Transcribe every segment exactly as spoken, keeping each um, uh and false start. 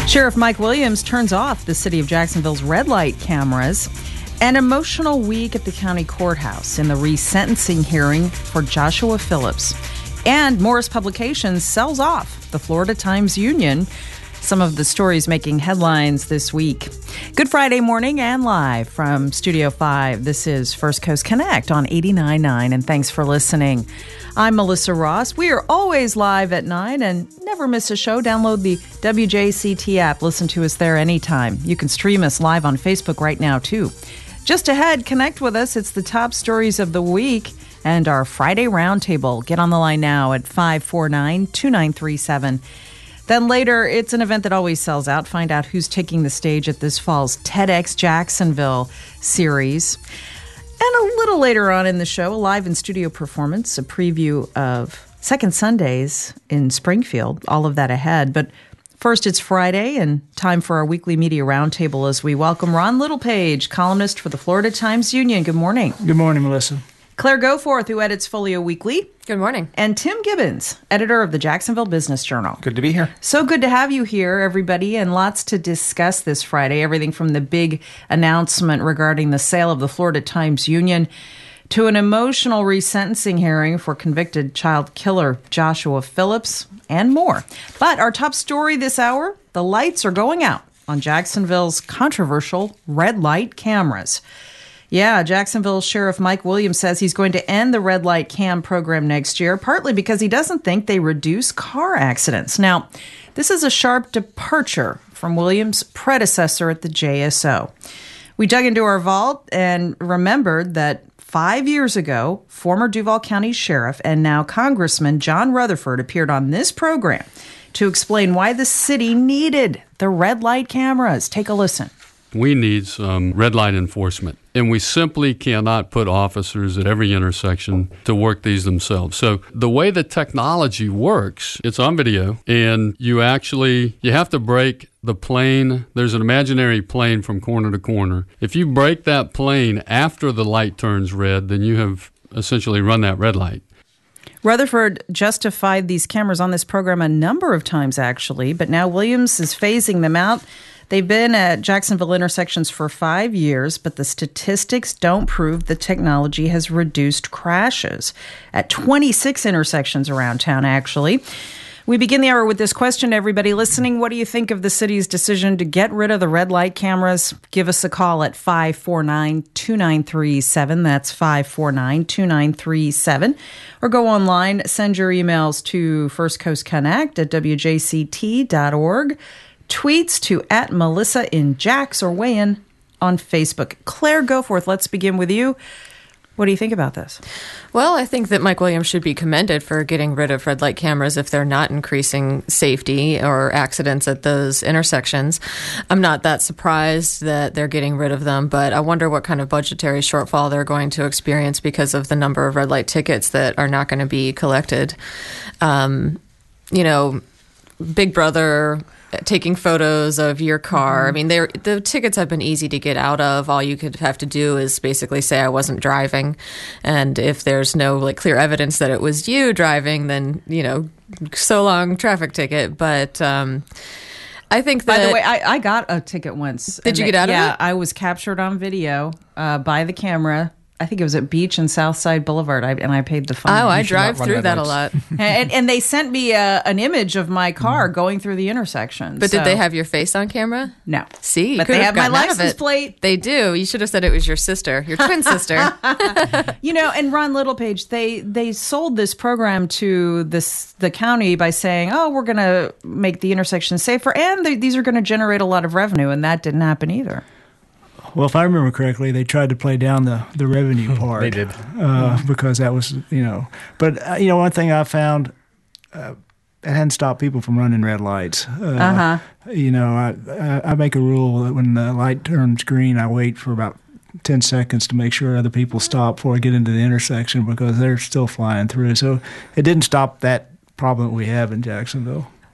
Sheriff Mike Williams turns off the city of Jacksonville's red light cameras. An emotional week at the county courthouse in the resentencing hearing for Joshua Phillips. And Morris Publications sells off the Florida Times-Union. Some of the stories making headlines this week. Good Friday morning and live from Studio five. This is First Coast Connect on eighty-nine point nine, and thanks for listening. I'm Melissa Ross. We are always live at nine and never miss a show. Download the W J C T app. Listen to us there anytime. You can stream us live on Facebook right now, too. Just ahead, connect with us. It's the top stories of the week and our Friday Roundtable. Get on the line now at five four nine, two nine three seven. Then later, it's an event that always sells out. Find out who's taking the stage at this fall's TEDx Jacksonville series. And a little later on in the show, a live in-studio performance, a preview of Second Sundays in Springfield. All of that ahead. But first, it's Friday and time for our weekly media roundtable as we welcome Ron Littlepage, columnist for the Florida Times-Union. Good morning. Good morning, Melissa. Claire Goforth, who edits Folio Weekly. Good morning. And Tim Gibbons, editor of the Jacksonville Business Journal. Good to be here. So good to have you here, everybody, and lots to discuss this Friday. Everything from the big announcement regarding the sale of the Florida Times-Union to an emotional resentencing hearing for convicted child killer Joshua Phillips and more. But our top story this hour, the lights are going out on Jacksonville's controversial red light cameras. Yeah, Jacksonville Sheriff Mike Williams says he's going to end the red light cam program next year, partly because he doesn't think they reduce car accidents. Now, this is a sharp departure from Williams' predecessor at the J S O. We dug into our vault and remembered that five years ago, former Duval County Sheriff and now Congressman John Rutherford appeared on this program to explain why the city needed the red light cameras. Take a listen. We need some red light enforcement, and we simply cannot put officers at every intersection to work these themselves. So the way the technology works, it's on video, and you actually, you have to break the plane. There's an imaginary plane from corner to corner. If you break that plane after the light turns red, then you have essentially run that red light. Rutherford justified these cameras on this program a number of times, actually, but now Williams is phasing them out. They've been at Jacksonville intersections for five years, but the statistics don't prove the technology has reduced crashes at twenty-six intersections around town, actually. We begin the hour with this question, everybody listening. What do you think of the city's decision to get rid of the red light cameras? Give us a call at five four nine, two nine three seven. That's five four nine, two nine three seven. Or go online, send your emails to First Coast Connect at w j c t dot org. Tweets to at Melissa in Jax, or weigh in on Facebook. Claire Goforth, let's begin with you. What do you think about this? Well, I think that Mike Williams should be commended for getting rid of red light cameras if they're not increasing safety or accidents at those intersections. I'm not that surprised that they're getting rid of them, but I wonder what kind of budgetary shortfall they're going to experience because of the number of red light tickets that are not going to be collected. Um, you know, Big Brother taking photos of your car. I mean, the tickets have been easy to get out of. All you could have to do is basically say I wasn't driving. And if there's no like clear evidence that it was you driving, then, you know, so long traffic ticket. But um, I think that... By the way, I, I got a ticket once. Did you get out yeah, of it? Yeah, I was captured on video uh, by the camera. I think it was at Beach and Southside Boulevard, I, and I paid the fine. Oh, I drive through that a lot. and, and they sent me uh, an image of my car mm. going through the intersection. But so. did they have your face on camera? No. See, but they have my license plate. They do. You should have said it was your sister, your twin sister. You know, and Ron Littlepage, they they sold this program to this the county by saying, "Oh, we're going to make the intersection safer, and they, these are going to generate a lot of revenue," and that didn't happen either. Well, if I remember correctly, they tried to play down the, the revenue part. They did. Uh, because that was, you know. But, uh, you know, one thing I found, uh, it hadn't stopped people from running red lights. Uh, uh-huh. You know, I, I I make a rule that when the light turns green, I wait for about ten seconds to make sure other people stop before I get into the intersection because they're still flying through. So it didn't stop that problem that we have in Jacksonville.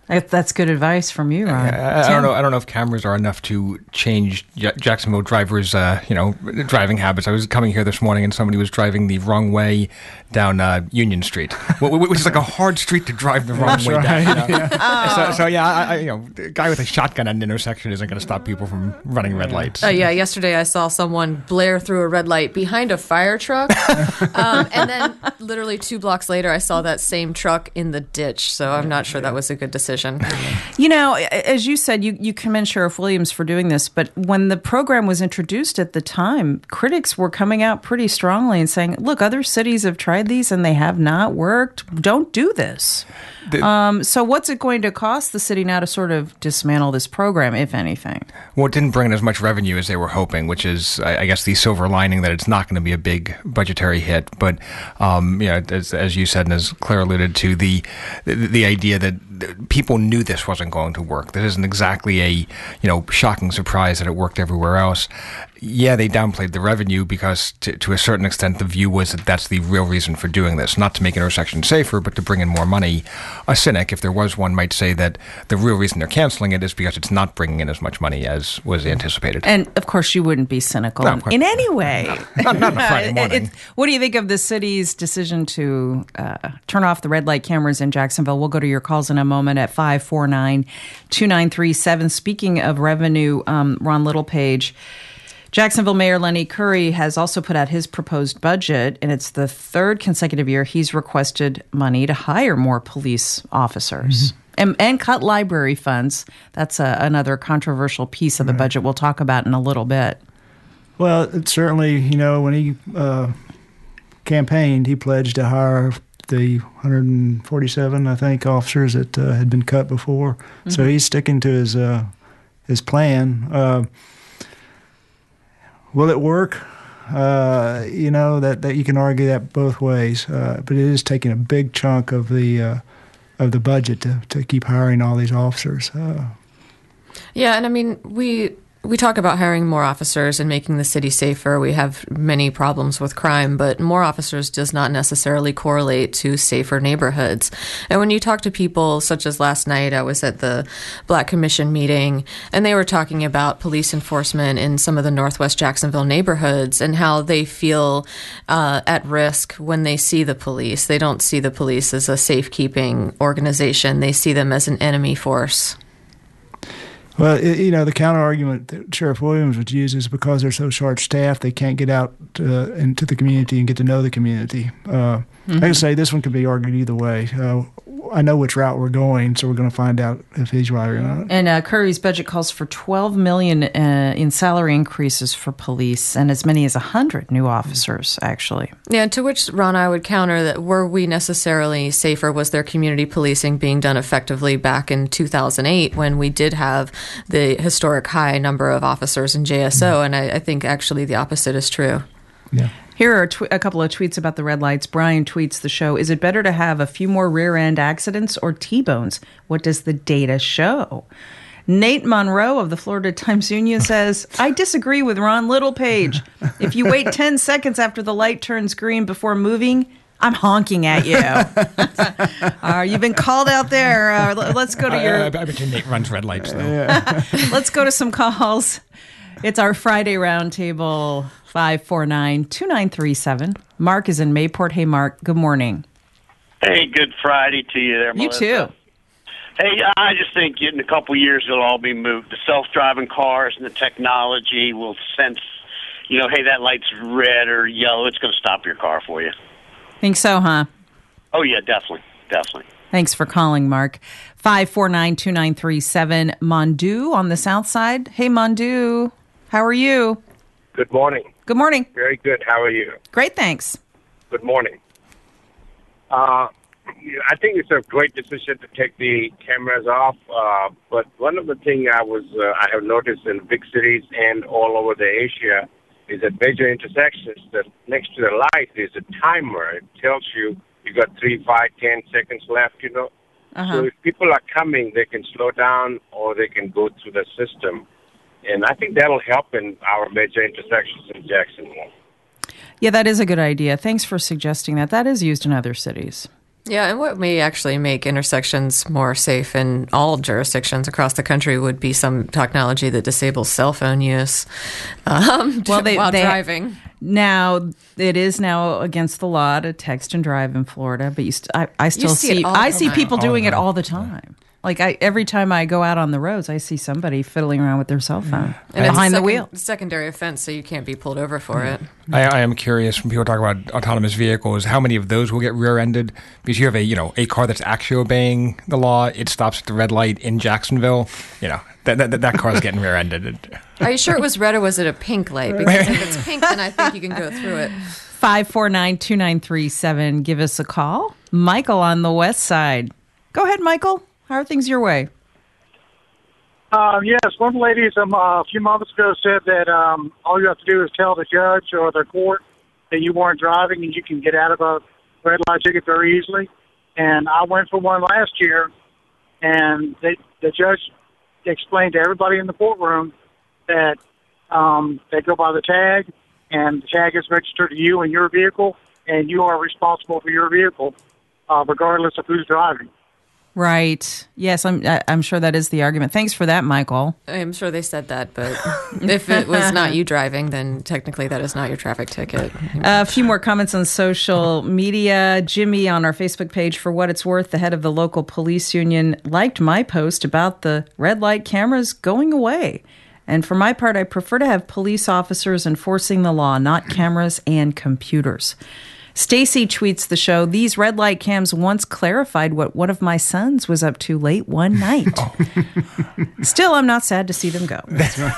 That's good advice from you, Ron. I, I don't know. I don't know if cameras are enough to change J- Jacksonville drivers, uh, you know, driving habits. I was coming here this morning and somebody was driving the wrong way down uh, Union Street, which is like a hard street to drive the wrong That's way right. down. You know? Oh. so, so yeah, I, I, you know, a guy with a shotgun at an intersection isn't going to stop people from running red lights. Uh, yeah, yesterday I saw someone blare through a red light behind a fire truck, um, and then literally two blocks later, I saw that same truck in the ditch. So I'm not sure that was a good decision. You know, as you said, you, you commend Sheriff Williams for doing this, but when the program was introduced at the time, critics were coming out pretty strongly and saying, look, other cities have tried these and they have not worked. Don't do this. The, um, so what's it going to cost the city now to sort of dismantle this program, if anything? Well, it didn't bring in as much revenue as they were hoping, which is, I, I guess, the silver lining that it's not going to be a big budgetary hit. But, um, you know, as, as you said and as Claire alluded to, the, the the idea that people knew this wasn't going to work. This isn't exactly a, you know, shocking surprise that it worked everywhere else. Yeah, they downplayed the revenue because, to, to a certain extent, the view was that that's the real reason for doing this, not to make intersections safer, but to bring in more money. A cynic, if there was one, might say that the real reason they're canceling it is because it's not bringing in as much money as was anticipated. And, of course, you wouldn't be cynical No, in, in any way. No, not, not on a Friday morning. It, what do you think of the city's decision to uh, turn off the red light cameras in Jacksonville? We'll go to your calls in a moment at five four nine, two nine three seven. Speaking of revenue, um, Ron Littlepage, Jacksonville Mayor Lenny Curry has also put out his proposed budget, and it's the third consecutive year he's requested money to hire more police officers. Mm-hmm. And, and cut library funds. That's a, another controversial piece of the right. budget we'll talk about in a little bit. Well, it certainly, you know, when he uh, campaigned, he pledged to hire the one hundred forty-seven, I think, officers that uh, had been cut before. Mm-hmm. So he's sticking to his uh, his plan. Uh, will it work? Uh, you know, that, that you can argue that both ways. Uh, but it is taking a big chunk of the uh, of the budget to, to keep hiring all these officers. Uh, yeah, and I mean, we we talk about hiring more officers and making the city safer. We have many problems with crime, but more officers does not necessarily correlate to safer neighborhoods. And when you talk to people, such as last night, I was at the Black Commission meeting, and they were talking about police enforcement in some of the Northwest Jacksonville neighborhoods and how they feel uh, at risk when they see the police. They don't see the police as a safekeeping organization. They see them as an enemy force. Well, it, you know, the counter argument that Sheriff Williams would use is because they're so short-staffed, they can't get out uh, into the community and get to know the community. Uh, mm-hmm. I can say this one could be argued either way. Uh, I know which route we're going, so we're going to find out if he's right or not. And uh, Curry's budget calls for twelve million dollars uh, in salary increases for police and as many as one hundred new officers, actually. Yeah, to which, Ron, I would counter that were we necessarily safer? Was there community policing being done effectively back in two thousand eight when we did have the historic high number of officers in J S O? Mm-hmm. And I, I think actually the opposite is true. Yeah. Here are a, tw- a couple of tweets about the red lights. Brian tweets the show, is it better to have a few more rear-end accidents or T-bones? What does the data show? Nate Monroe of the Florida Times-Union says, I disagree with Ron Littlepage. If you wait ten seconds after the light turns green before moving, I'm honking at you. uh, you've been called out there. Uh, let's go to your... I, I, I bet you Nate runs red lights, though. Let's go to some calls. It's our Friday roundtable, five four nine, two nine three seven. Mark is in Mayport. Hey, Mark, good morning. Hey, good Friday to you there, Melissa. You too. Hey, I just think in a couple of years it'll all be moved. The self-driving cars and the technology will sense, you know, hey, that light's red or yellow. It's going to stop your car for you. Think so, huh? Oh, yeah, definitely, definitely. Thanks for calling, Mark. five four nine, two nine three seven. Mondu on the south side. Hey, Mondu. How are you? Good morning. Good morning. Very good. How are you? Great, thanks. Good morning. Uh, I think it's a great decision to take the cameras off, uh, but one of the things I was uh, I have noticed in big cities and all over the Asia is at major intersections that next to the light is a timer. It tells you you got three, five, ten seconds left, you know. Uh-huh. So if people are coming, they can slow down or they can go through the system. And I think that'll help in our major intersections in Jacksonville. Yeah, that is a good idea. Thanks for suggesting that. That is used in other cities. Yeah, and what may actually make intersections more safe in all jurisdictions across the country would be some technology that disables cell phone use um, well, they, while they, driving. Now, it is now against the law to text and drive in Florida, but you st- I, I still You see it see all I the see time. people All doing the it time. all the time. Like I, every time I go out on the roads, I see somebody fiddling around with their cell phone And behind it's a the wheel. second- secondary offense, so you can't be pulled over for it. I, I am curious when people talk about autonomous vehicles, how many of those will get rear-ended? Because you have a you know a car that's actually obeying the law. It stops at the red light in Jacksonville. You know that that, that car is getting rear-ended. Are you sure it was red or was it a pink light? Because if it's pink, then I think you can go through it. five four nine, two nine three seven. Give us a call. Michael on the west side. Go ahead, Michael. How are things your way? Uh, yes, one of the ladies um, uh, a few moments ago said that um, all you have to do is tell the judge or the court that you weren't driving and you can get out of a red light ticket very easily. And I went for one last year, and they, the judge explained to everybody in the courtroom that um, they go by the tag, and the tag is registered to you and your vehicle, and you are responsible for your vehicle, uh, regardless of who's driving. Right. Yes, I'm I- I'm sure that is the argument. Thanks for that, Michael. I'm sure they said that, but if it was not you driving, then technically that is not your traffic ticket. A few more comments on social media. Jimmy on our Facebook page, for what it's worth, the head of the local police union, liked my post about the red light cameras going away. And for my part, I prefer to have police officers enforcing the law, not cameras and computers. Stacy tweets the show, these red light cams once clarified what one of my sons was up to late one night. Oh. Still, I'm not sad to see them go.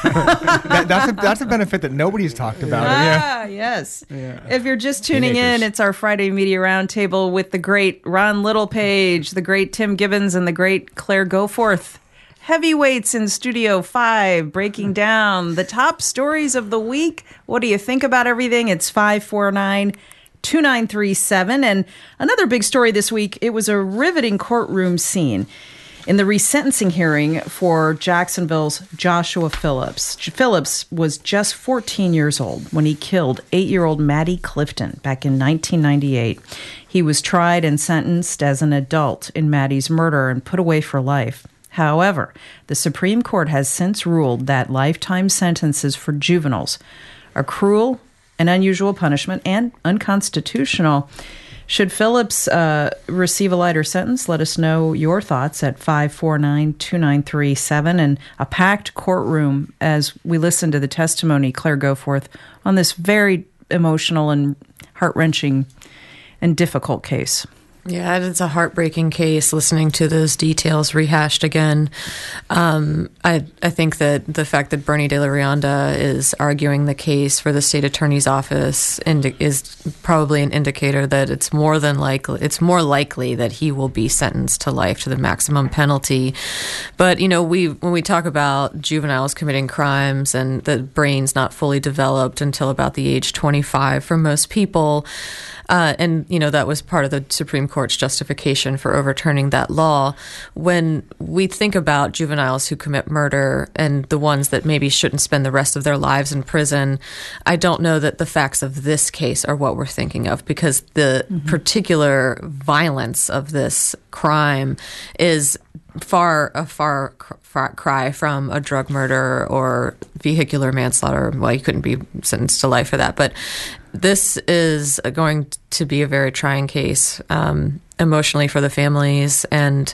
that, that's, a, that's a benefit that nobody's talked about. Ah, Yeah. yes. Yeah. If you're just tuning Teenagers. in, it's our Friday Media Roundtable with the great Ron Littlepage, the great Tim Gibbons, and the great Claire Goforth. Heavyweights in Studio five, breaking down the top stories of the week. What do you think about everything? It's five four nine, two nine three seven. And another big story this week, it was a riveting courtroom scene in the resentencing hearing for Jacksonville's Joshua Phillips. Phillips was just fourteen years old when he killed eight-year-old Maddie Clifton back in nineteen ninety-eight. He was tried and sentenced as an adult in Maddie's murder and put away for life. However, the Supreme Court has since ruled that lifetime sentences for juveniles are cruel and unusual punishment and unconstitutional. Should Phillips uh, receive a lighter sentence? Let us know your thoughts at five four nine, two nine three seven. And a packed courtroom as we listen to the testimony, Claire Goforth, on this very emotional and heart-wrenching and difficult case. Yeah, it's a heartbreaking case, listening to those details rehashed again. Um, I I think that the fact that Bernie De La Rionda is arguing the case for the state attorney's office indi- is probably an indicator that it's more than likely, it's more likely that he will be sentenced to life, to the maximum penalty. But, you know, we when we talk about juveniles committing crimes and the brain's not fully developed until about the age twenty-five for most people, Uh, and, you know, that was part of the Supreme Court's justification for overturning that law. When we think about juveniles who commit murder and the ones that maybe shouldn't spend the rest of their lives in prison, I don't know that the facts of this case are what we're thinking of, because the mm-hmm. particular violence of this crime is far a far, far cry from a drug murder or vehicular manslaughter. Well, you couldn't be sentenced to life for that, but this is going to be a very trying case um, emotionally for the families, and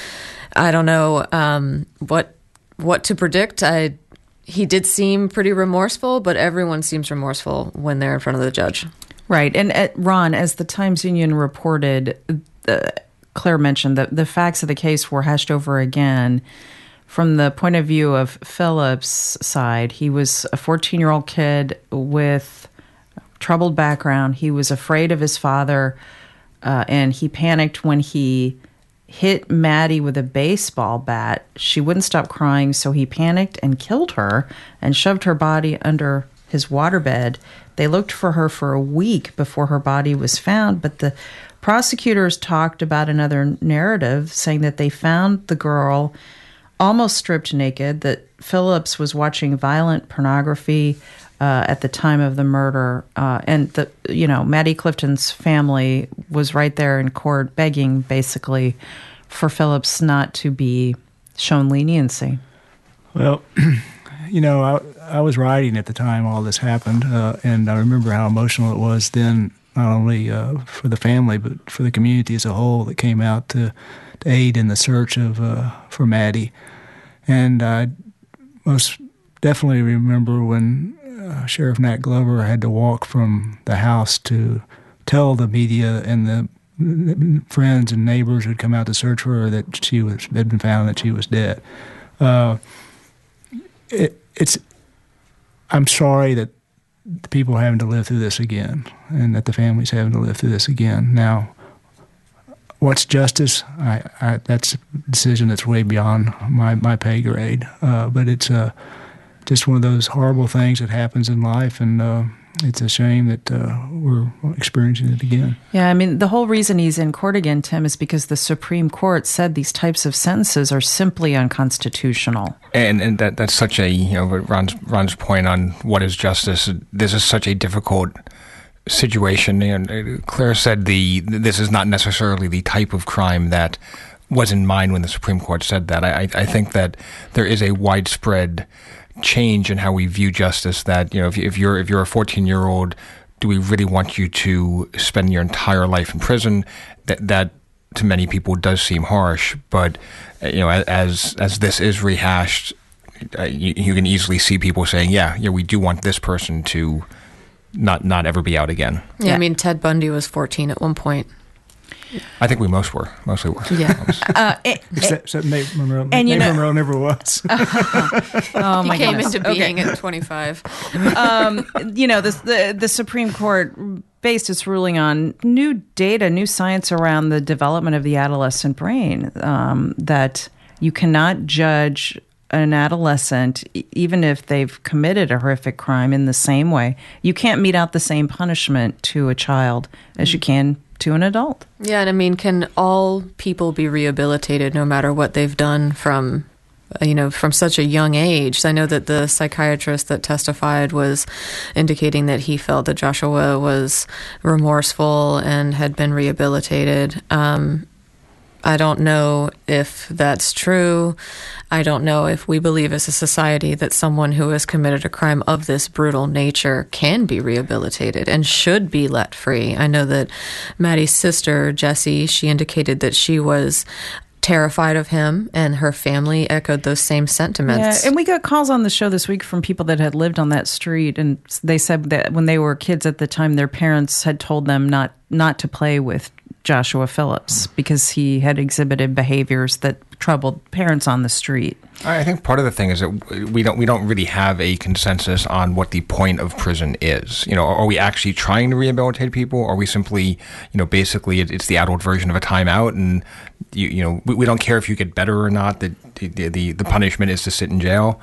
I don't know um, what what to predict. I he did seem pretty remorseful, but everyone seems remorseful when they're in front of the judge. Right, and at, Ron, as the Times-Union reported, the, Claire mentioned that the facts of the case were hashed over again. From the point of view of Phillips' side, he was a fourteen-year-old kid with troubled background. He was afraid of his father, uh, and he panicked when he hit Maddie with a baseball bat. She wouldn't stop crying, so he panicked and killed her and shoved her body under his waterbed. They looked for her for a week before her body was found, but the prosecutors talked about another narrative, saying that they found the girl almost stripped naked, that Phillips was watching violent pornography uh, at the time of the murder, uh, and the you know Maddie Clifton's family was right there in court begging, basically, for Phillips not to be shown leniency. Well, you know, I, I was writing at the time all this happened, uh, and I remember how emotional it was then, not only uh, for the family, but for the community as a whole that came out to, to aid in the search of uh, for Maddie. And I most definitely remember when uh, Sheriff Nat Glover had to walk from the house to tell the media and the friends and neighbors who had come out to search for her that she was had been found, that she was dead. Uh, It, it's. I'm sorry that the people are having to live through this again, and that the family's having to live through this again. Now, what's justice? I, I that's a decision that's way beyond my, my pay grade. Uh, but it's uh, just one of those horrible things that happens in life, and uh, it's a shame that uh, we're experiencing it again. Yeah, I mean, the whole reason he's in court again, Tim, is because the Supreme Court said these types of sentences are simply unconstitutional. And and that that's such a, you know, Ron's, Ron's point on what is justice, this is such a difficult situation. And Claire said the this is not necessarily the type of crime that was in mind when the Supreme Court said that. I, I think that there is a widespread change in how we view justice, that, you know, if, if you're if you're a fourteen year old, do we really want you to spend your entire life in prison? That that to many people does seem harsh, but you know, as as this is rehashed, uh, you, you can easily see people saying, yeah, yeah, we do want this person to not not ever be out again. Yeah, yeah. I mean, Ted Bundy was fourteen at one point. I think we most were, mostly were. Yeah. uh, it, except, except Nate Monroe. And Nate know, Monroe never was. uh, oh my he came goodness. into being okay. at twenty-five. um, you know, this, the the Supreme Court based its ruling on new data, new science around the development of the adolescent brain. Um, that you cannot judge an adolescent, even if they've committed a horrific crime, in the same way. You can't mete out the same punishment to a child as you can to an adult. Yeah, and I mean, can all people be rehabilitated no matter what they've done from, you know, from such a young age? I know that the psychiatrist that testified was indicating that he felt that Joshua was remorseful and had been rehabilitated. Um, I don't know if that's true. I don't know if we believe as a society that someone who has committed a crime of this brutal nature can be rehabilitated and should be let free. I know that Maddie's sister, Jessie, she indicated that she was terrified of him, and her family echoed those same sentiments. Yeah, and we got calls on the show this week from people that had lived on that street, and they said that when they were kids at the time, their parents had told them not not to play with Joshua Phillips because he had exhibited behaviors that troubled parents on the street. I think part of the thing is that we don't we don't really have a consensus on what the point of prison is. You know, are we actually trying to rehabilitate people? Or are we simply, you know, basically it's the adult version of a timeout, and you you know we, we don't care if you get better or not. The the the, the punishment is to sit in jail.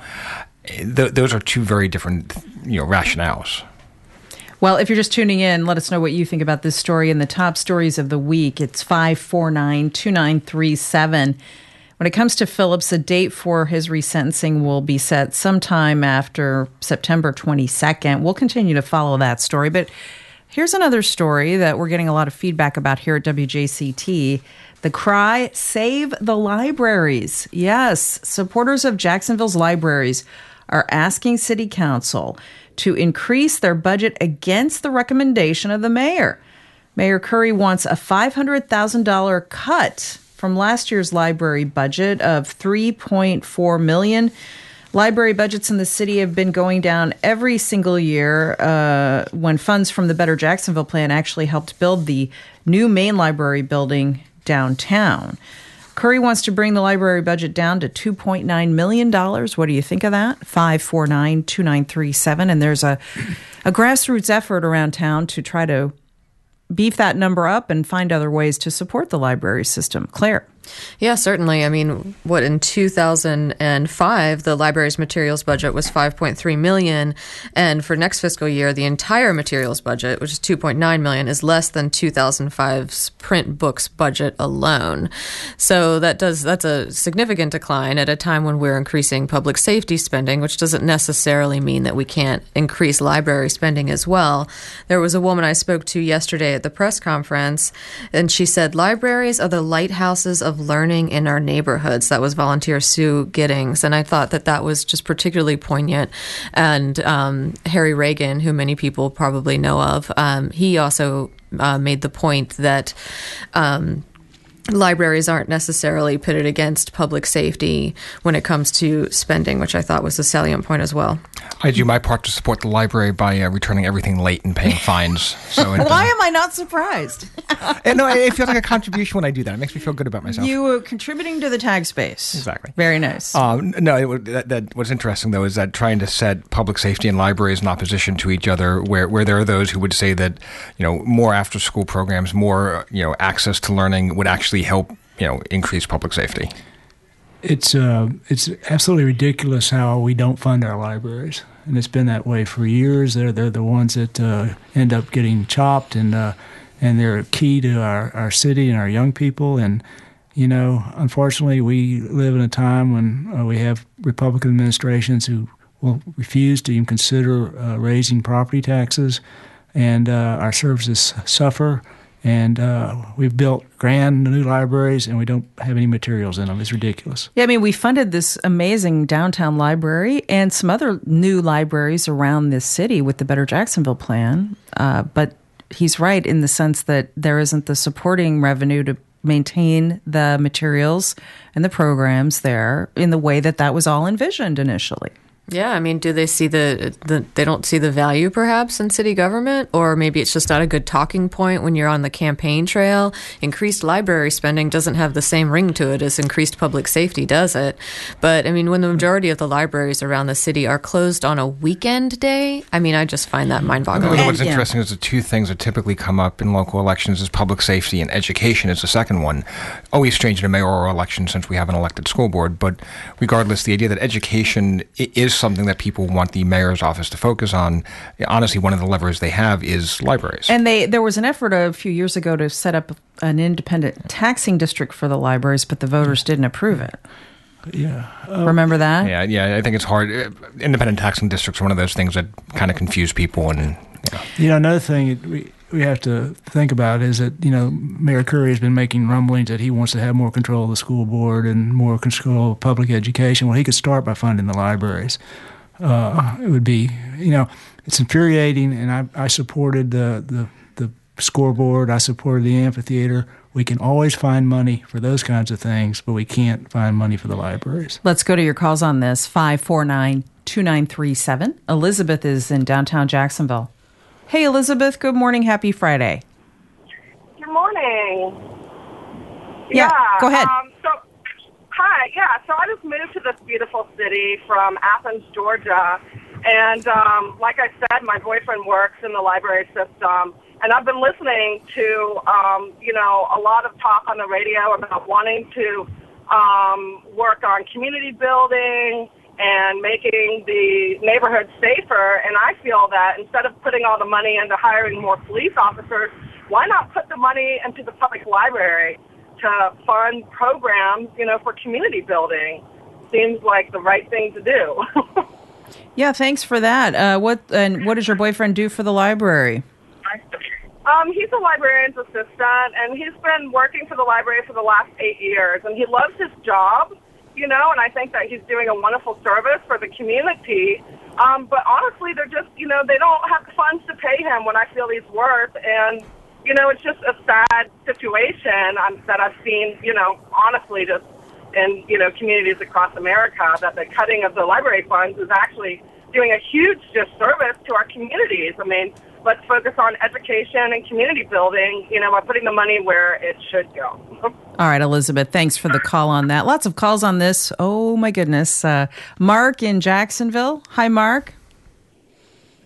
Th- those are two very different, you know, rationales. Well, if you're just tuning in, let us know what you think about this story in the top stories of the week. It's five four nine, two nine three seven. When it comes to Phillips, a date for his resentencing will be set sometime after September twenty-second. We'll continue to follow that story. But here's another story that we're getting a lot of feedback about here at W J C T. The cry, save the libraries. Yes, supporters of Jacksonville's libraries are asking City Council to increase their budget against the recommendation of the mayor. Mayor Curry wants a five hundred thousand dollars cut from last year's library budget of three point four million dollars. Library budgets in the city have been going down every single year uh, when funds from the Better Jacksonville Plan actually helped build the new main library building downtown. Curry wants to bring the library budget down to two point nine million dollars. What do you think of that? five four nine, two nine three seven. And there's a, a grassroots effort around town to try to beef that number up and find other ways to support the library system. Claire. Yeah, certainly. I mean, what in two thousand five, the library's materials budget was five point three million dollars, and for next fiscal year, the entire materials budget, which is two point nine million dollars, is less than two thousand five's print books budget alone. So that does that's a significant decline at a time when we're increasing public safety spending, which doesn't necessarily mean that we can't increase library spending as well. There was a woman I spoke to yesterday at the press conference, and she said libraries are the lighthouses of learning in our neighborhoods. That was volunteer Sue Giddings, and I thought that that was just particularly poignant. And um, Harry Reagan, who many people probably know of, um, he also uh, made the point that um, libraries aren't necessarily pitted against public safety when it comes to spending, which I thought was a salient point as well. I do my part to support the library by uh, returning everything late and paying fines. So it, Why am I not surprised? and no, it feels like a contribution when I do that. It makes me feel good about myself. You were contributing to the tag space. Exactly. Very nice. Um, no, it, that, that, what's interesting, though, is that trying to set public safety and libraries in opposition to each other, where, where there are those who would say that, you know, more after-school programs, more, you know, access to learning would actually help, you know, increase public safety. It's uh, it's absolutely ridiculous how we don't fund our libraries, and it's been that way for years. They're they're the ones that uh, end up getting chopped, and uh, and they're key to our, our city and our young people. And you know, unfortunately, we live in a time when uh, we have Republican administrations who will refuse to even consider uh, raising property taxes, and uh, our services suffer. And uh, we've built grand new libraries, and we don't have any materials in them. It's ridiculous. Yeah, I mean, we funded this amazing downtown library and some other new libraries around this city with the Better Jacksonville plan. Uh, but he's right in the sense that there isn't the supporting revenue to maintain the materials and the programs there in the way that that was all envisioned initially. Yeah, I mean, do they see the, the they don't see the value perhaps in city government, or maybe it's just not a good talking point when you're on the campaign trail? Increased library spending doesn't have the same ring to it as increased public safety, does it? But I mean, when the majority of the libraries around the city are closed on a weekend day, I mean, I just find that mind-boggling. What's And, interesting yeah. is the two things that typically come up in local elections is public safety and education is the second one. Always strange in a mayoral election since we have an elected school board, but regardless, the idea that education is something that people want the mayor's office to focus on. Honestly, one of the levers they have is libraries. And they there was an effort a few years ago to set up an independent taxing district for the libraries, but the voters didn't approve it. Yeah. Remember that? Yeah, yeah, I think it's hard. Independent taxing districts are one of those things that kind of confuse people. And you know, You know, another thing we we have to think about is that, you know, Mayor Curry has been making rumblings that he wants to have more control of the school board and more control of public education. Well, he could start by funding the libraries. Uh, it would be, you know, it's infuriating, and I, I supported the, the, the scoreboard. I supported the amphitheater. We can always find money for those kinds of things, but we can't find money for the libraries. Let's go to your calls on this, five four nine, two nine three seven. Elizabeth is in downtown Jacksonville. Hey, Elizabeth, good morning. Happy Friday. Good morning. Yeah, go ahead. Um, so, hi, yeah. So I just moved to this beautiful city from Athens, Georgia. And um, like I said, my boyfriend works in the library system. And I've been listening to, um, you know, a lot of talk on the radio about wanting to um, work on community building and making the neighborhood safer. And I feel that instead of putting all the money into hiring more police officers, why not put the money into the public library to fund programs, you know, for community building? Seems like the right thing to do. Yeah, thanks for that. Uh, what and what does your boyfriend do for the library? Um, he's a librarian's assistant, and he's been working for the library for the last eight years, and he loves his job, you know, and I think that he's doing a wonderful service for the community. Um, but honestly, they're just, you know, they don't have the funds to pay him what I feel he's worth, and, you know, it's just a sad situation um, that I've seen, you know, honestly, just in, you know, communities across America, that the cutting of the library funds is actually doing a huge disservice to our communities. I mean, let's focus on education and community building, you know, by putting the money where it should go. All right, Elizabeth, thanks for the call on that. Lots of calls on this. Oh, my goodness. Uh, Mark in Jacksonville. Hi, Mark.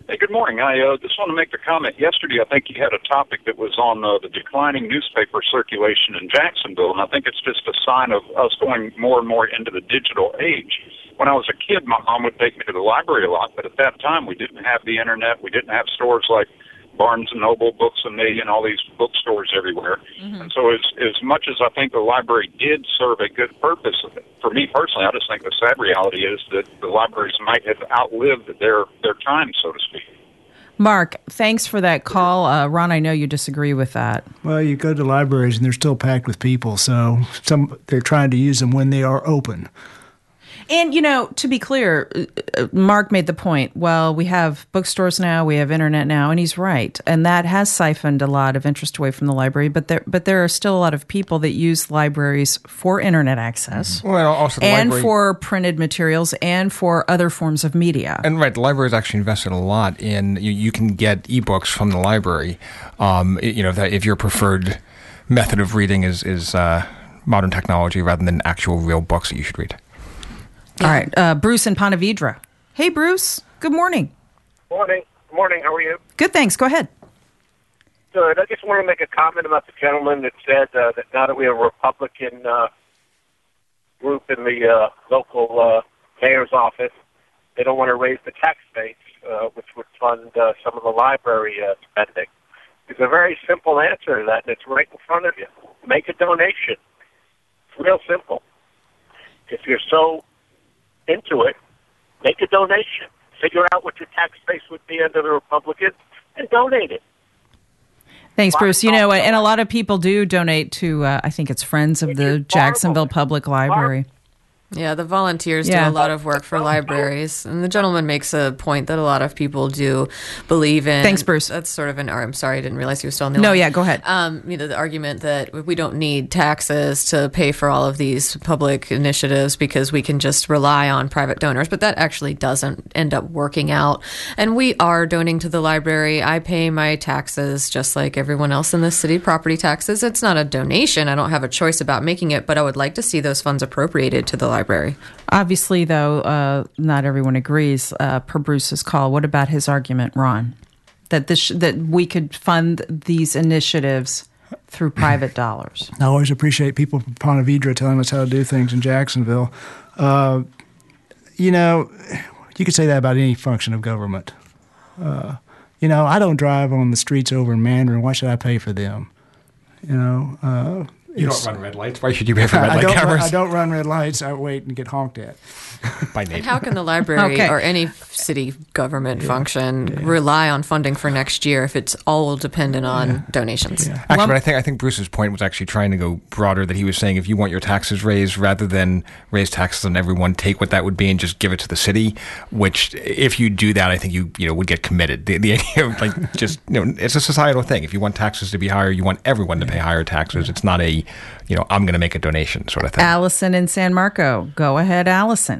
Hey, good morning. I uh, just want to make the comment. Yesterday, I think you had a topic that was on uh, the declining newspaper circulation in Jacksonville, and I think it's just a sign of us going more and more into the digital age. When I was a kid, my mom would take me to the library a lot, but at that time, we didn't have the internet. We didn't have stores like Barnes and Noble, Books a Million, all these bookstores everywhere. Mm-hmm. And so as, as much as I think the library did serve a good purpose, for me personally, I just think the sad reality is that the libraries might have outlived their, their time, so to speak. Mark, thanks for that call. Uh, Ron, I know you disagree with that. Well, you go to libraries and they're still packed with people, so some they're trying to use them when they are open. And, you know, to be clear, Mark made the point, well, we have bookstores now, we have internet now, and he's right. And that has siphoned a lot of interest away from the library, but there but there are still a lot of people that use libraries for internet access. Mm-hmm. Well, also the and library, for printed materials and for other forms of media. And right, the library has actually invested a lot in, you, you can get ebooks from the library. Um, you know, that if your preferred method of reading is, is uh, modern technology rather than actual real books that you should read. All right. Uh, Bruce in Ponte Vedra. Hey, Bruce. Good morning. Morning. Morning. How are you? Good, thanks. Go ahead. Good. I just want to make a comment about the gentleman that said uh, that now that we have a Republican uh, group in the uh, local uh, mayor's office, they don't want to raise the tax base, uh, which would fund uh, some of the library uh, spending. There's a very simple answer to that, and it's right in front of you. Make a donation. It's real simple. If you're so into it, make a donation. Figure out what your tax base would be under the Republicans and donate it. Thanks, Bruce. You know, and a lot of people do donate to, uh, I think it's Friends of the Jacksonville Public Library. Yeah, the volunteers Yeah. do a lot of work for libraries. And the gentleman makes a point that a lot of people do believe in. Thanks, Bruce. That's sort of an, I'm sorry, I didn't realize he was still on the No, line. yeah, go ahead. Um, you know, the argument that we don't need taxes to pay for all of these public initiatives because we can just rely on private donors, but that actually doesn't end up working out. And we are donating to the library. I pay my taxes just like everyone else in the city, property taxes. It's not a donation. I don't have a choice about making it, but I would like to see those funds appropriated to the library. Obviously, though, uh, not everyone agrees uh, per Bruce's call. What about his argument, Ron? That this that we could fund these initiatives through private dollars. I always appreciate people from Ponte Vedra telling us how to do things in Jacksonville. Uh, you know, you could say that about any function of government. Uh, you know, I don't drive on the streets over in Mandarin. Why should I pay for them? You know, uh, You don't run red lights. Why should you pay for red I light don't, cameras? I don't run red lights. I wait and get honked at. By Nate. And how can the library Okay. or any city government function rely on funding for next year if it's all dependent on donations? Actually, Well- but I think I think Bruce's point was actually trying to go broader. That he was saying if you want your taxes raised, rather than raise taxes on everyone, take what that would be and just give it to the city. Which, if you do that, I think you you know would get committed. The, the idea of like just you know it's a societal thing. If you want taxes to be higher, you want everyone to pay higher taxes. It's not a you know I'm going to make a donation sort of thing. Allison in San Marco. Go ahead, Allison.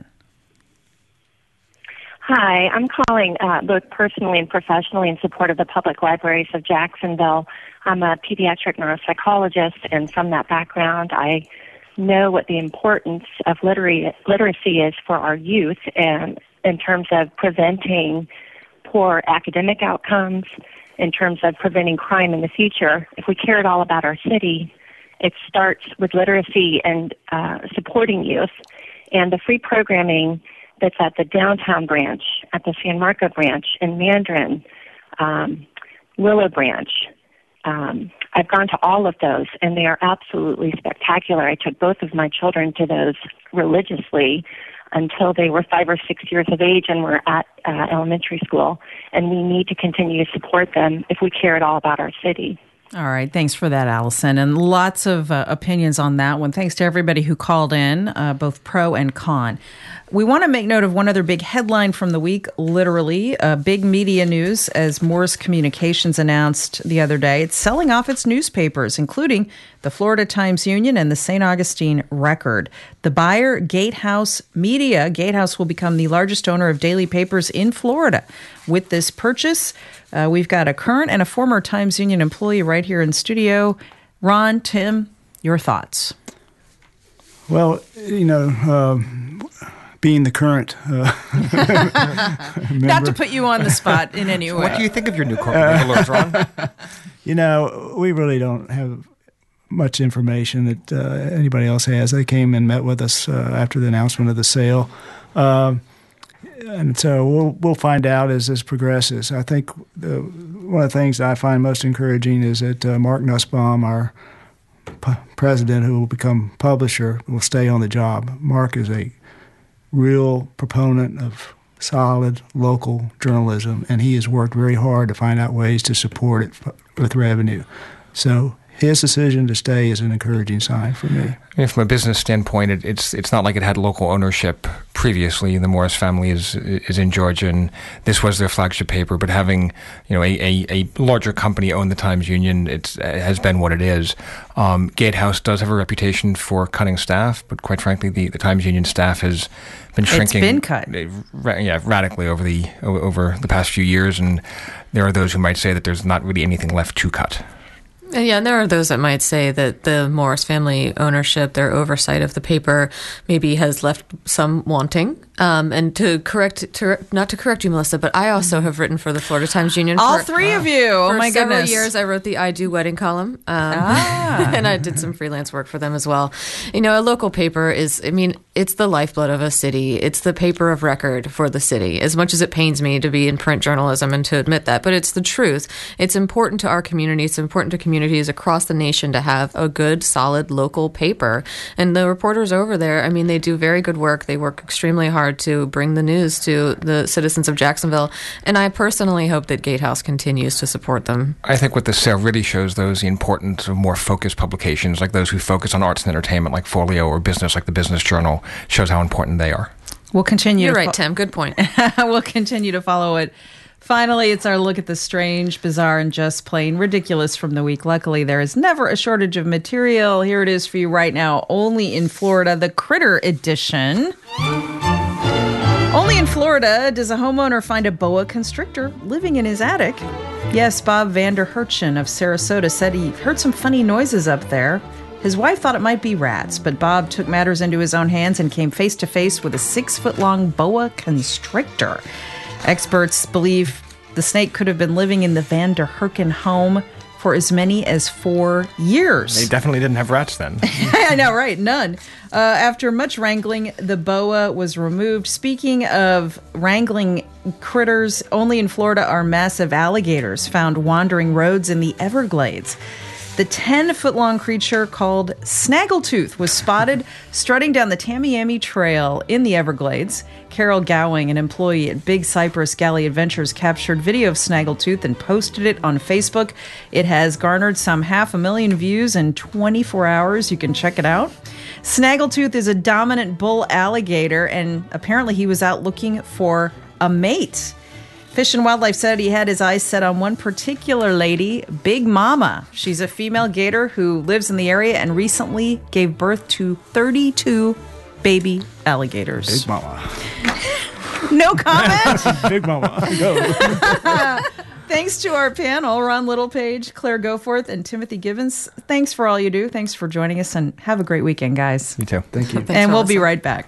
Hi, I'm calling uh, both personally and professionally in support of the public libraries of Jacksonville. I'm a pediatric neuropsychologist, and from that background, I know what the importance of literary, literacy is for our youth and in terms of preventing poor academic outcomes, in terms of preventing crime in the future. If we care at all about our city, it starts with literacy and uh, supporting youth. And the free programming that's at the downtown branch, at the San Marco branch, in Mandarin, um, Willow Branch. Um, I've gone to all of those, and they are absolutely spectacular. I took both of my children to those religiously until they were five or six years of age and were at uh, elementary school, and we need to continue to support them if we care at all about our city. All right. Thanks for that, Allison. And lots of uh, opinions on that one. Thanks to everybody who called in, uh, both pro and con. We want to make note of one other big headline from the week, literally, uh, big media news, as Morris Communications announced the other day. It's selling off its newspapers, including the Florida Times-Union and the Saint Augustine Record. The buyer, Gatehouse Media. Gatehouse will become the largest owner of daily papers in Florida. With this purchase, uh, we've got a current and a former Times-Union employee right here in studio. Ron, Tim, your thoughts? Well, you know, uh, being the current uh, Not to put you on the spot in any way. What do you think of your new corporate overlords, Ron? You know, we really don't have much information that uh, anybody else has. They came and met with us uh, after the announcement of the sale. Um, and so we'll we'll find out as this progresses. I think the, one of the things that I find most encouraging is that uh, Mark Nussbaum, our p- president, who will become publisher, will stay on the job. Mark is a real proponent of solid local journalism, and he has worked very hard to find out ways to support it f- with revenue. So his decision to stay is an encouraging sign for me. I mean, from a business standpoint, it, it's it's not like it had local ownership previously. The Morris family is is in Georgia, and this was their flagship paper. But having you know a, a, a larger company own the Times-Union, it's, it has been what it is. Um, Gatehouse does have a reputation for cutting staff, but quite frankly, the, the Times-Union staff has been shrinking. It's been cut, yeah, radically over the over the past few years, and there are those who might say that there's not really anything left to cut. Yeah, and there are those that might say that the Morris family ownership, their oversight of the paper, maybe has left some wanting. Um, and to correct, to, not to correct you, Melissa, but I also have written for the Florida Times-Union. All for, three of you. Oh, for my several goodness. years, I wrote the I Do Wedding column. Um, ah. And I did some freelance work for them as well. You know, a local paper is, I mean, it's the lifeblood of a city. It's the paper of record for the city, as much as it pains me to be in print journalism and to admit that. But it's the truth. It's important to our community. It's important to communities across the nation to have a good, solid local paper. And the reporters over there, I mean, they do very good work. They work extremely hard to bring the news to the citizens of Jacksonville. And I personally hope that Gatehouse continues to support them. I think what this sale really shows, though, is the importance of more focused publications, like those who focus on arts and entertainment, like Folio, or business, like the Business Journal, shows how important they are. We'll continue. You're to right, fo- Tim. Good point. We'll continue to follow it. Finally, it's our look at the strange, bizarre, and just plain ridiculous from the week. Luckily, there is never a shortage of material. Here it is for you right now, only in Florida, the Critter Edition. Only in Florida does a homeowner find a boa constrictor living in his attic. Yes, Bob Vander Herchen of Sarasota said he heard some funny noises up there. His wife thought it might be rats, but Bob took matters into his own hands and came face to face with a six-foot-long boa constrictor. Experts believe the snake could have been living in the Vander Herchen home for as many as four years. They definitely didn't have rats then. I know, right? None. Uh, after much wrangling, the boa was removed. Speaking of wrangling critters, only in Florida are massive alligators found wandering roads in the Everglades. The ten-foot-long creature called Snaggletooth was spotted strutting down the Tamiami Trail in the Everglades. Carol Gowing, an employee at Big Cypress Galley Adventures, captured video of Snaggletooth and posted it on Facebook. It has garnered some half a million views in twenty-four hours. You can check it out. Snaggletooth is a dominant bull alligator, and apparently he was out looking for a mate. Fish and Wildlife said he had his eyes set on one particular lady, Big Mama. She's a female gator who lives in the area and recently gave birth to thirty-two baby alligators. Big Mama. No comment? Big Mama. Go. Thanks to our panel, Ron Littlepage, Claire Goforth, and Timothy Gibbons. Thanks for all you do. Thanks for joining us, and have a great weekend, guys. You too. Thank you. Thanks, and we'll be right back.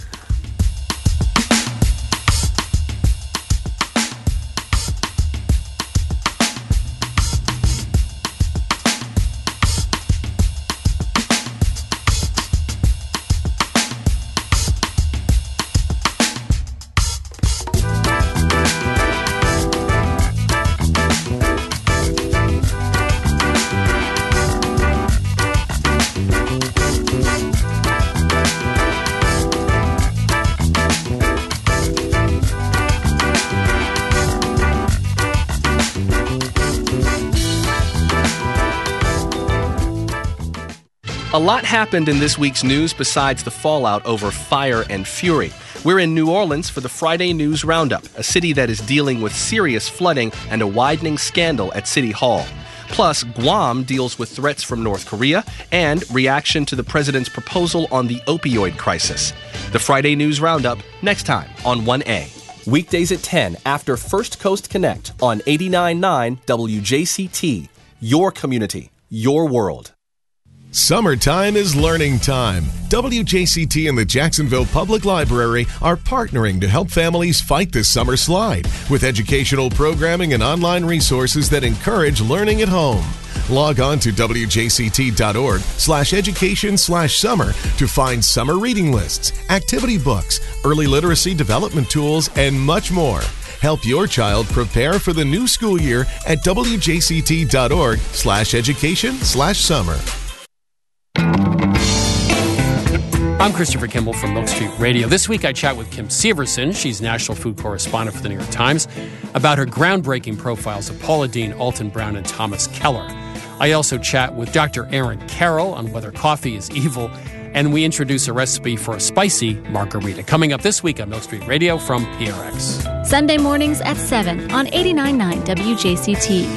A lot happened in this week's news besides the fallout over Fire and Fury. We're in New Orleans for the Friday News Roundup, a city that is dealing with serious flooding and a widening scandal at City Hall. Plus, Guam deals with threats from North Korea and reaction to the president's proposal on the opioid crisis. The Friday News Roundup, next time on one A. Weekdays at ten after First Coast Connect on eighty-nine point nine W J C T. Your community, your world. Summertime is learning time. W J C T and the Jacksonville Public Library are partnering to help families fight this summer slide with educational programming and online resources that encourage learning at home. Log on to W J C T dot org slash education slash summer to find summer reading lists, activity books, early literacy development tools, and much more. Help your child prepare for the new school year at W J C T dot org slash education slash summer. I'm Christopher Kimball from Milk Street Radio. This week I chat with Kim Severson, she's national food correspondent for the New York Times, about her groundbreaking profiles of Paula Deen, Alton Brown, and Thomas Keller. I also chat with Doctor Aaron Carroll on whether coffee is evil, and we introduce a recipe for a spicy margarita. Coming up this week on Milk Street Radio from P R X. Sunday mornings at seven on eighty-nine point nine W J C T.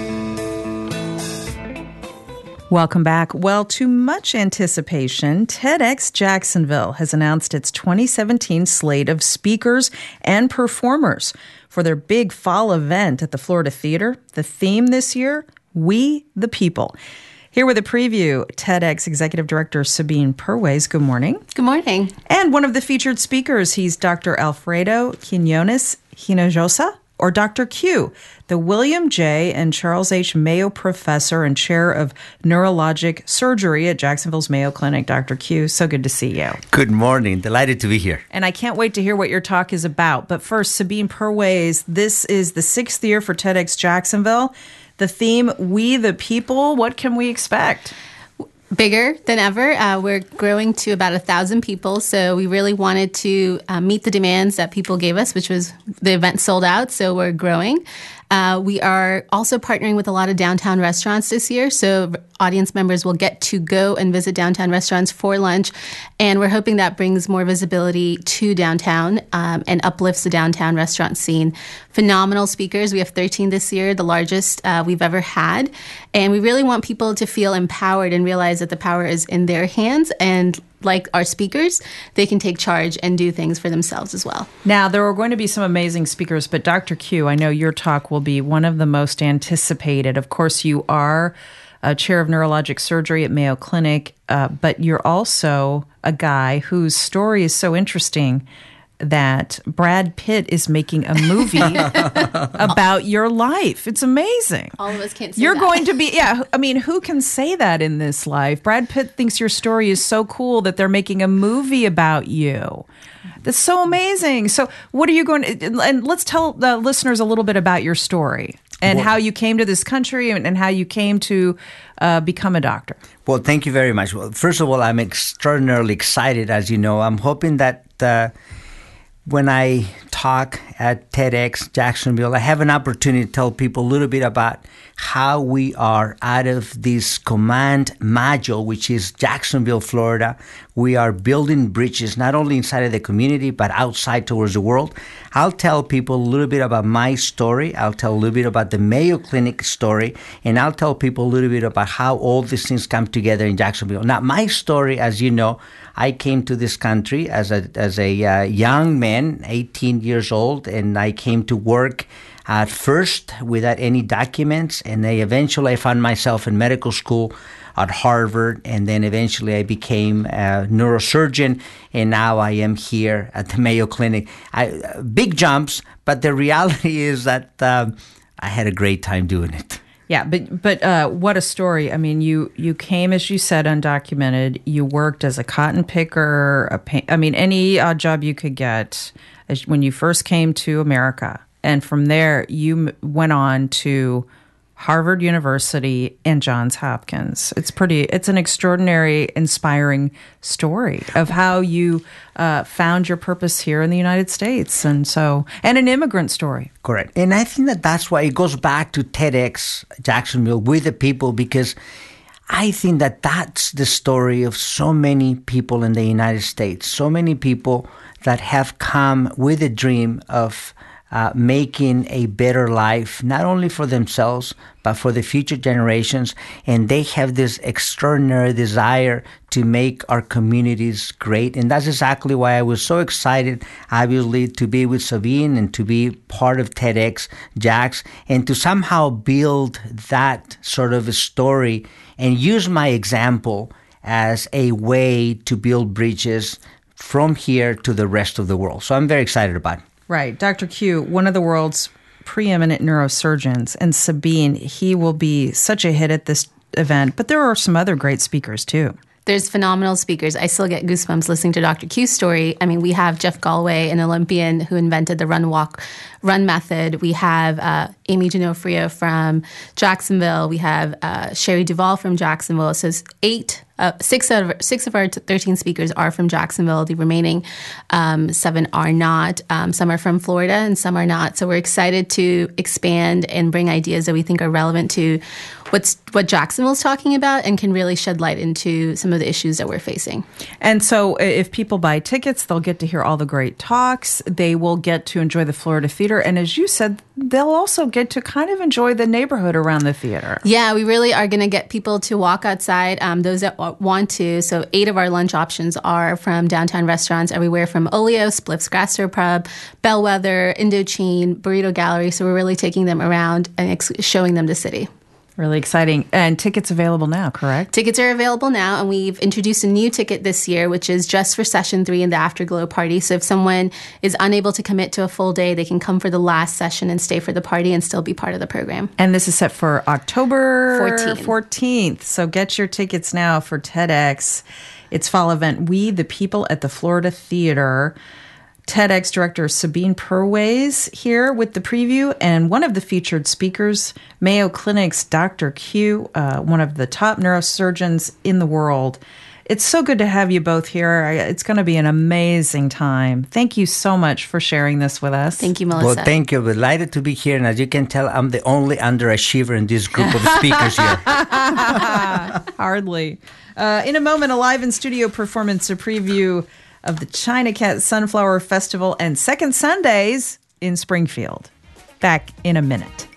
Welcome back. Well, to much anticipation, TEDx Jacksonville has announced its twenty seventeen slate of speakers and performers for their big fall event at the Florida Theater. The theme this year, We the People. Here with a preview, TEDx Executive Director Sabine Purways. Good morning. Good morning. And one of the featured speakers, he's Doctor Alfredo Quinones Hinojosa, or Doctor Q, the William J. and Charles H. Mayo Professor and Chair of Neurologic Surgery at Jacksonville's Mayo Clinic. Doctor Q, so good to see you. Good morning. Delighted to be here. And I can't wait to hear what your talk is about. But first, Sabine Purways, this is the sixth year for TEDx Jacksonville. The theme, We the People. What can we expect? Bigger than ever. Uh, we're growing to about a thousand people, so we really wanted to uh, meet the demands that people gave us, which was the event sold out, so we're growing. Uh, we are also partnering with a lot of downtown restaurants this year, so audience members will get to go and visit downtown restaurants for lunch, and we're hoping that brings more visibility to downtown um, and uplifts the downtown restaurant scene. Phenomenal speakers. We have thirteen this year, the largest uh, we've ever had, and we really want people to feel empowered and realize that the power is in their hands, and like our speakers, they can take charge and do things for themselves as well. Now, there are going to be some amazing speakers, but Doctor Q, I know your talk will be one of the most anticipated. Of course, you are a chair of neurologic surgery at Mayo Clinic, uh, but you're also a guy whose story is so interesting that Brad Pitt is making a movie about your life. It's amazing. All of us can't say You're that. going to be, yeah, I mean, who can say that in this life? Brad Pitt thinks your story is so cool that they're making a movie about you. That's so amazing. So what are you going to, and let's tell the listeners a little bit about your story and Well- how you came to this country and, and how you came to uh, become a doctor. Well, thank you very much. Well, first of all, I'm extraordinarily excited, as you know. I'm hoping that uh, when I talk at TEDx Jacksonville, I have an opportunity to tell people a little bit about how we are out of this command module, which is Jacksonville, Florida. We are building bridges, not only inside of the community, but outside towards the world. I'll tell people a little bit about my story. I'll tell a little bit about the Mayo Clinic story, and I'll tell people a little bit about how all these things come together in Jacksonville. Now, my story, as you know, I came to this country as a as a uh, young man, eighteen years old, and I came to work at first without any documents, and then eventually I found myself in medical school at Harvard, and then eventually I became a neurosurgeon, and now I am here at the Mayo Clinic. I, big jumps, but the reality is that uh, I had a great time doing it. Yeah, but but uh, what a story! I mean, you you came, as you said, undocumented. You worked as a cotton picker. A paint, I mean, any odd job you could get as, when you first came to America, and from there you m- went on to Harvard University and Johns Hopkins. It's pretty. It's an extraordinary, inspiring story of how you uh, found your purpose here in the United States, and so and an immigrant story. Correct. And I think that that's why it goes back to TEDx Jacksonville, with the people, because I think that that's the story of so many people in the United States, so many people that have come with a dream of uh, making a better life, not only for themselves, but for the future generations. And they have this extraordinary desire to make our communities great. And that's exactly why I was so excited, obviously, to be with Sabine and to be part of TEDx Jax and to somehow build that sort of a story and use my example as a way to build bridges from here to the rest of the world. So I'm very excited about it. Right. Doctor Q, one of the world's preeminent neurosurgeons, and Sabine, he will be such a hit at this event, but there are some other great speakers too. There's phenomenal speakers. I still get goosebumps listening to Doctor Q's story. I mean, we have Jeff Galway, an Olympian who invented the run, walk, run method. We have uh, Amy D'Onofrio from Jacksonville. We have uh, Sherry Duvall from Jacksonville. So it's eight, uh, six out of six of our thirteen speakers are from Jacksonville. The remaining um, seven are not. Um, some are from Florida and some are not. So we're excited to expand and bring ideas that we think are relevant to what's what Jacksonville's talking about and can really shed light into some of the issues that we're facing. And so if people buy tickets, they'll get to hear all the great talks. They will get to enjoy the Florida Theater. And as you said, they'll also get to kind of enjoy the neighborhood around the theater. Yeah, we really are going to get people to walk outside, um, those that want to. So eight of our lunch options are from downtown restaurants, everywhere from Olio, Spliff's Gastropub, Bellwether, Indochine, Burrito Gallery. So we're really taking them around and ex- showing them the city. Really exciting. And tickets available now, correct? Tickets are available now, and we've introduced a new ticket this year, which is just for session three and the Afterglow party. So if someone is unable to commit to a full day, they can come for the last session and stay for the party and still be part of the program. And this is set for October fourteenth. fourteenth. So get your tickets now for TEDx. It's fall event We the People at the Florida Theater. TEDx director Sabine Purways here with the preview, and one of the featured speakers, Mayo Clinic's Doctor Q, uh, one of the top neurosurgeons in the world. It's so good to have you both here. It's going to be an amazing time. Thank you so much for sharing this with us. Thank you, Melissa. Well, thank you. Delighted to be here. And as you can tell, I'm the only underachiever in this group of speakers here. Hardly. Uh, in a moment, a live in studio performance, a preview of the China Cat Sunflower Festival and Second Sundays in Springfield. Back in a minute.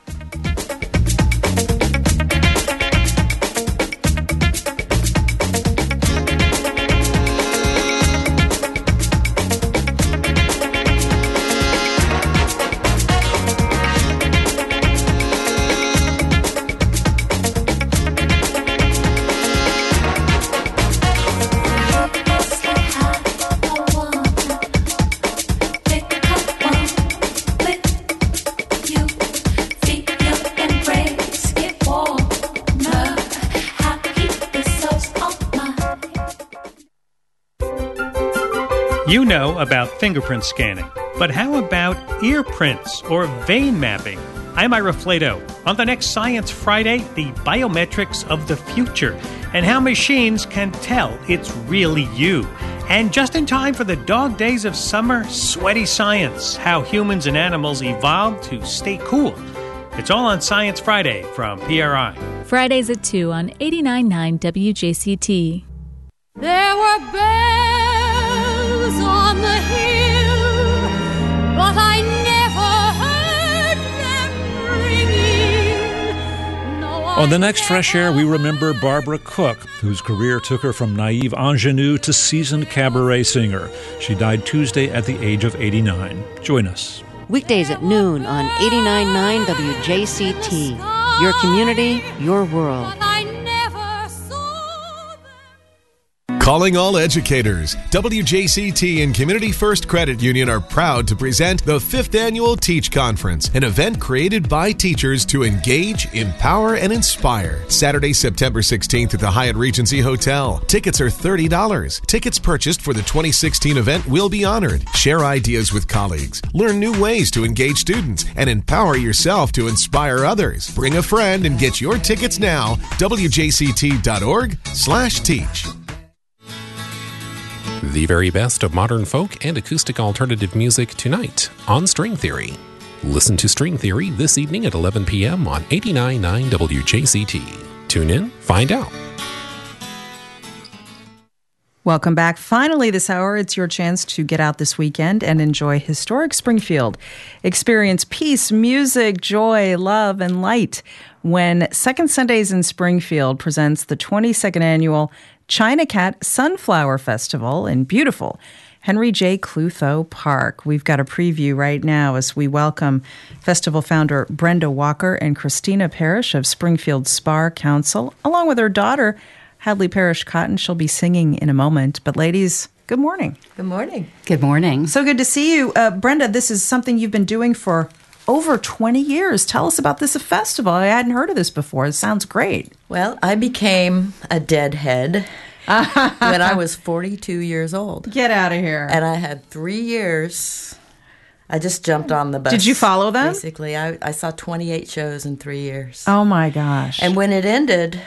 You know about fingerprint scanning, but how about ear prints or vein mapping? I'm Ira Flato. On the next Science Friday, the biometrics of the future and how machines can tell it's really you. And just in time for the dog days of summer, sweaty science, how humans and animals evolved to stay cool. It's all on Science Friday from P R I. Fridays at two on eighty-nine point nine W J C T. There were bells on the hill, but I never heard them ringing. No, On the next Fresh Air, we remember Barbara Cook, whose career took her from naive ingenue to seasoned cabaret singer. She died Tuesday at the age of eighty-nine. Join us. Weekdays at noon on eighty-nine point nine W J C T. Your community, your world. Calling all educators. W J C T and Community First Credit Union are proud to present the fifth Annual Teach Conference, an event created by teachers to engage, empower, and inspire. Saturday, September sixteenth at the Hyatt Regency Hotel. Tickets are thirty dollars. Tickets purchased for the twenty sixteen event will be honored. Share ideas with colleagues. Learn new ways to engage students and empower yourself to inspire others. Bring a friend and get your tickets now. W J C T dot org slash teach. The very best of modern folk and acoustic alternative music tonight on String Theory. Listen to String Theory this evening at eleven p.m. on eighty-nine point nine W J C T. Tune in, find out. Welcome back. Finally, this hour, it's your chance to get out this weekend and enjoy historic Springfield. Experience peace, music, joy, love, and light when Second Sundays in Springfield presents the twenty-second annual China Cat Sunflower Festival in beautiful Henry J. Clutho Park. We've got a preview right now as we welcome festival founder Brenda Walker and Christina Parrish of Springfield Spar Council, along with her daughter, Hadley Parrish Cotton. She'll be singing in a moment. But ladies, good morning. Good morning. Good morning. So good to see you. Uh, Brenda, this is something you've been doing for over twenty years. Tell us about this festival. I hadn't heard of this before. It sounds great. Well, I became a deadhead when I was forty-two years old. Get out of here. And I had three years. I just jumped on the bus. Did you follow them? Basically, I, I saw twenty-eight shows in three years. Oh, my gosh. And when it ended...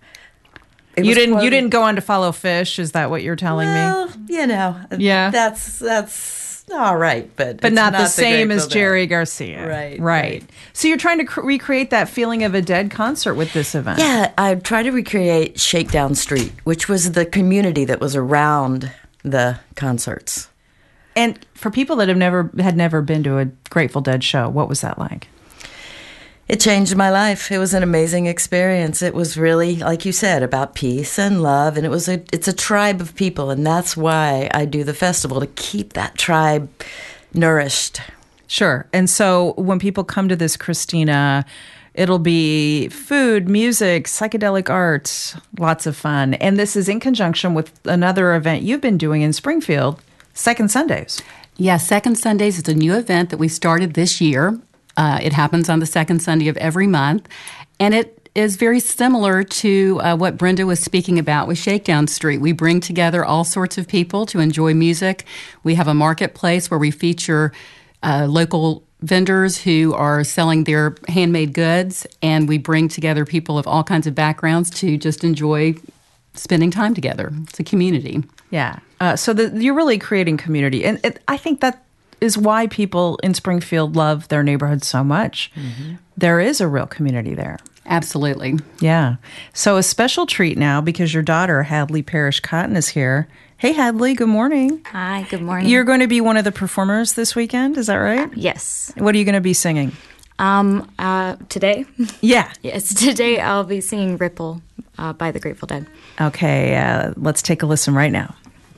It you didn't. quoted, you didn't go on to follow Fish. Is that what you're telling well, me? You know. Yeah. That's that's all right, but but it's not, not the the same as Grateful Jerry Dead. Garcia. Right, right. right. So you're trying to cr- recreate that feeling of a Dead concert with this event. Yeah, I tried to recreate Shakedown Street, which was the community that was around the concerts. And for people that have never had never been to a Grateful Dead show, what was that like? It changed my life. It was an amazing experience. It was really, like you said, about peace and love, and it was a it's a tribe of people, and that's why I do the festival, to keep that tribe nourished. Sure. And so when people come to this, Christina, it'll be food, music, psychedelic art, lots of fun. And this is in conjunction with another event you've been doing in Springfield, Second Sundays. Yeah, Second Sundays is a new event that we started this year. Uh, it happens on the second Sunday of every month, and it is very similar to uh, what Brenda was speaking about with Shakedown Street. We bring together all sorts of people to enjoy music. We have a marketplace where we feature uh, local vendors who are selling their handmade goods, and we bring together people of all kinds of backgrounds to just enjoy spending time together. It's a community. Yeah. Uh, so the, you're really creating community, and it, I think that is why people in Springfield love their neighborhood so much. Mm-hmm. There is a real community there. Absolutely. Yeah. So a special treat now because your daughter, Hadley Parrish Cotton, is here. Hey, Hadley, good morning. Hi, good morning. You're going to be one of the performers this weekend, is that right? Yes. What are you going to be singing? Um, uh, today? Yeah. Yes, today I'll be singing Ripple uh, by the Grateful Dead. Okay, uh, let's take a listen right now.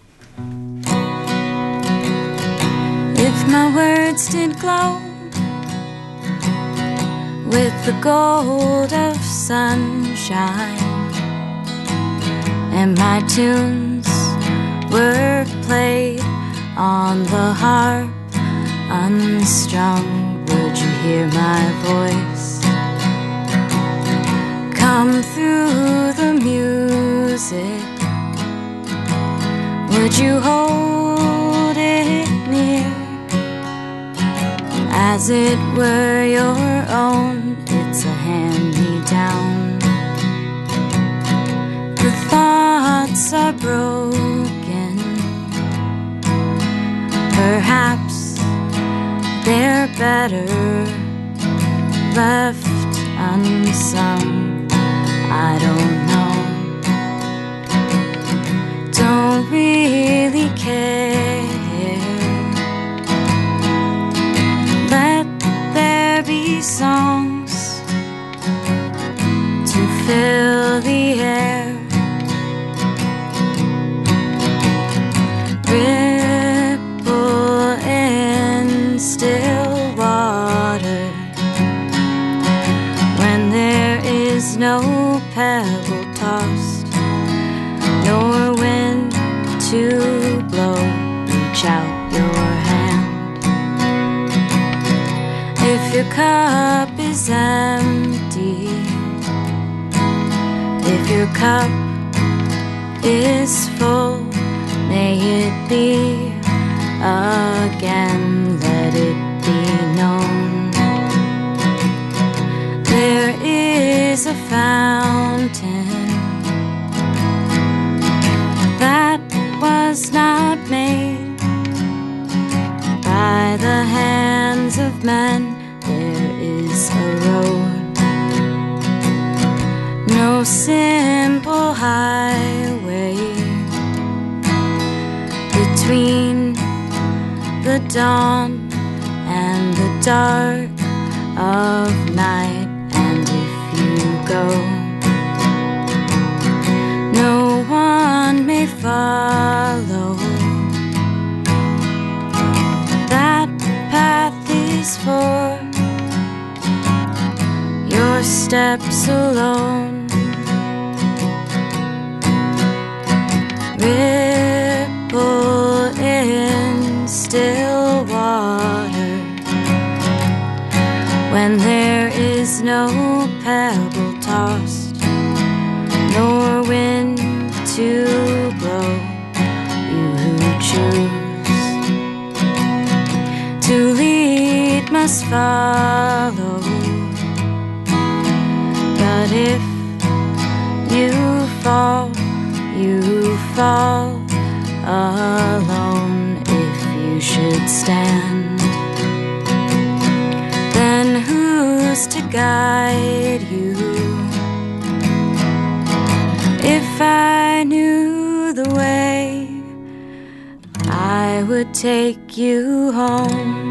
If my words did glow with the gold of sunshine, and my tunes were played on the harp unstrung, would you hear my voice come through the music? Would you hold it near as it were your own? It's a hand-me-down. The thoughts are broken, perhaps they're better left unsung. I don't know, don't really care. Let there be songs to fill the air. Ripple in still water when there is no pebble tossed, nor wind to blow. Reach out your hand. If your cup is empty, if your cup is full, may it be again, let it be known. There is a fountain that was not made by the hands of men. There is a road, no simple highway, the dawn and the dark of night. And if you go, no one may follow. That path is for your steps alone. Ripple in still water when there is no pebble tossed, nor wind to blow. You who choose to lead must follow. But if you fall, you fall alone. If you should stand, then who's to guide you? If I knew the way, I would take you home.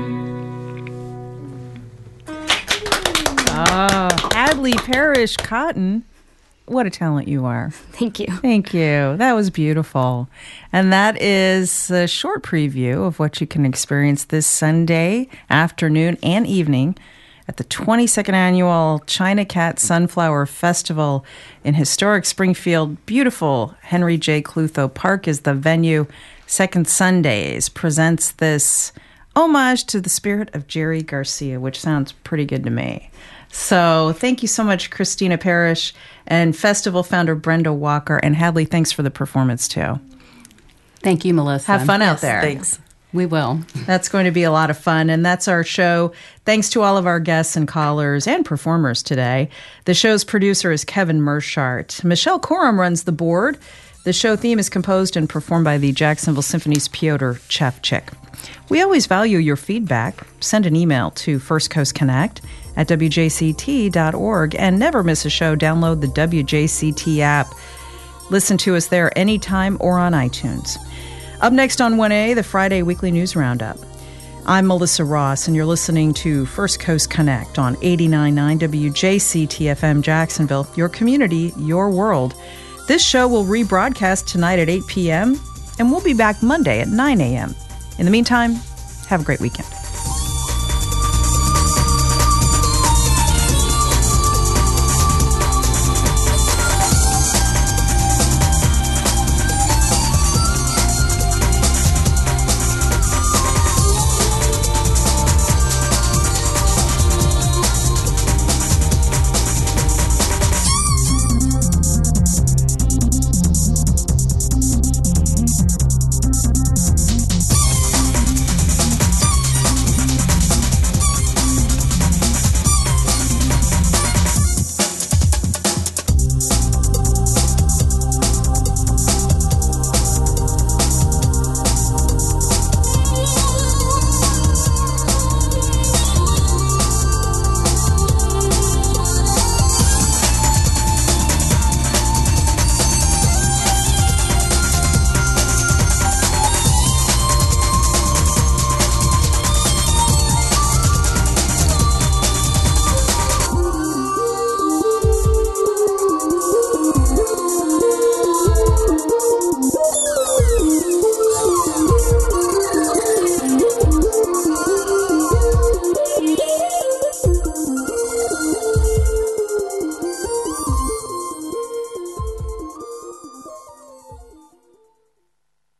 Oh, Hadley Parrish Cotton. What a talent you are. Thank you. Thank you. That was beautiful. And that is a short preview of what you can experience this Sunday afternoon and evening at the twenty-second Annual China Cat Sunflower Festival in historic Springfield. Beautiful Henry J. Clutho Park is the venue. Second Sundays presents this homage to the spirit of Jerry Garcia, which sounds pretty good to me. So thank you so much, Christina Parrish, and festival founder Brenda Walker. And Hadley, thanks for the performance, too. Thank you, Melissa. Have fun yes, out there. Thanks. We will. That's going to be a lot of fun. And that's our show. Thanks to all of our guests and callers and performers today. The show's producer is Kevin Mershart. Michelle Coram runs the board. The show theme is composed and performed by the Jacksonville Symphony's Piotr Chevchik. We always value your feedback. Send an email to First Coast Connect at W J C T dot org, and never miss a show. Download the W J C T app. Listen to us there anytime or on iTunes. Up next on one A, the Friday Weekly News Roundup. I'm Melissa Ross, and you're listening to First Coast Connect on eighty-nine point nine W J C T F M Jacksonville, your community, your world. This show will rebroadcast tonight at eight p.m., and we'll be back Monday at nine a.m. In the meantime, have a great weekend.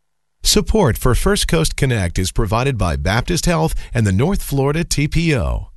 Support for First Coast Connect is provided by Baptist Health and the North Florida T P O.